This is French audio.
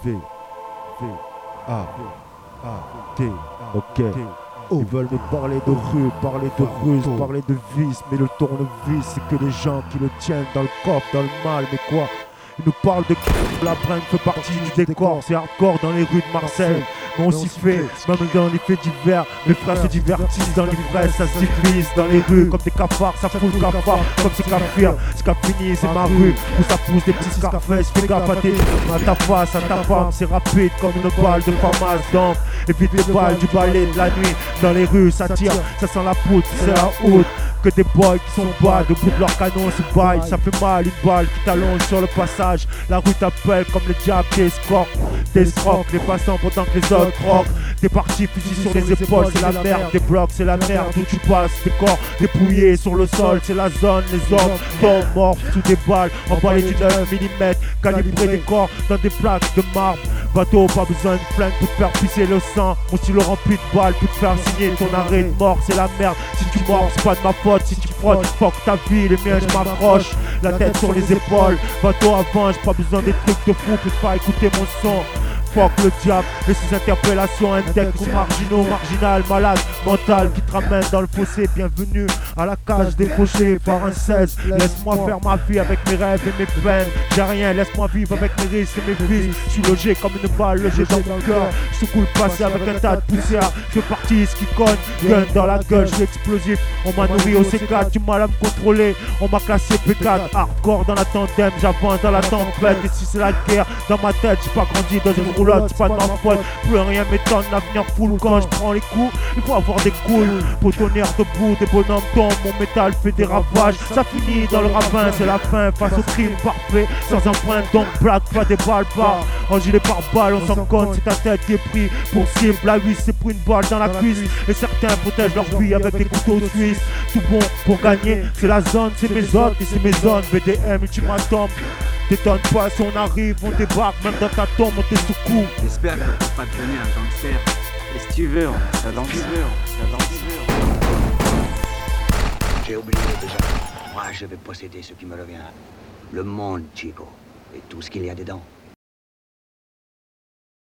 V, A, T, ok. Ils veulent me parler de rue, parler de ruse, parler de vice, mais le tournevis, c'est que les gens qui le tiennent dans le coffre, dans le mal, mais quoi? Ils nous parlent de la bringue fait partie du décor, c'est hardcore dans les rues de Marseille. Mais on s'y fait, même dans les faits divers, mes frères se divertissent dans l'ivresse, ça se glisse dans les rues comme des cafards, ça fout le cafard, comme c'est Cafir, c'est Capini, c'est ma rue, où ça pousse des petits Scarface, fais gaffe à ta face, à ta femme, c'est rapide comme une balle de Famas, donc évite les balles du balai de la nuit, dans les rues ça tire, ça sent la poudre, c'est la haute. Que des boys qui sont bas, au bout de leur canon se baillent. Ça fait mal une balle qui t'allonge sur le passage. La rue t'appelle comme le diable t'escorte. T'escroques les passants pendant que les autres roquent. T'es parti fusil sur les épaules, c'est la merde. Des blocs, c'est la merde où tu passes. Des corps dépouillés sur le sol, c'est la zone. Les hommes tombent morts sous des balles emballés du 9 mm. Calibrés des corps dans des plaques de marbre. Bateau, pas besoin de flingue pour te faire pisser le sang. Mon stylo rempli de balles pour te faire signer ton arrêt de mort, c'est la merde. Si tu mords, c'est pas de ma faute. Si tu frottes, fuck ta vie, les miens je m'approche. La tête sur les épaules, bateau avant, j'ai pas besoin des trucs de fou pour pas écouter mon son. Fuck le diable et ses interpellations intègres ou marginaux, marginal, malade, mental qui te ramène dans le fossé. Bienvenue à la cage défauchée par un 16. Laisse-moi faire ma vie avec mes rêves et mes peines. J'ai rien, laisse-moi vivre avec mes risques et mes vices. Je suis logé comme une balle logée dans mon cœur. Je secoue le passé avec un tas de poussière. Je fais partie ce qui cogne, gun dans la gueule, je suis explosif. On m'a nourri au C4, du mal à me contrôler. On m'a classé P4, hardcore dans la tandem. J'avance dans la tempête et si c'est la guerre dans ma tête, j'ai pas grandi dans une roulotte, c'est pas de ma faute. Plus rien m'étonne, l'avenir foule quand je prends les coups. Il faut avoir des couilles pour tenir debout. Des bonhommes tombent, mon métal fait des ravages. Ça finit dans le ravin, c'est la fin face au crime parfait. Sans empreinte, donc blague, pas des balles bas. En gilet par balle, on s'en compte, c'est ta tête qui est pris pour cible. La 8 c'est pour une balle dans la cuisse. Et certains protègent leur vie avec des couteaux suisses. Tout bon pour gagner, c'est la zone, c'est mes zones et c'est mes zones. VDM, ultimatum. T'étonnes pas si on arrive, on débarque, même dans ta tombe, on te secoue. J'espère que tu vas pas devenir un gangster. Et si tu veux, ça dans J'ai oublié déjà. Moi, je vais posséder ce qui me revient. Le monde, Chico. Et tout ce qu'il y a dedans.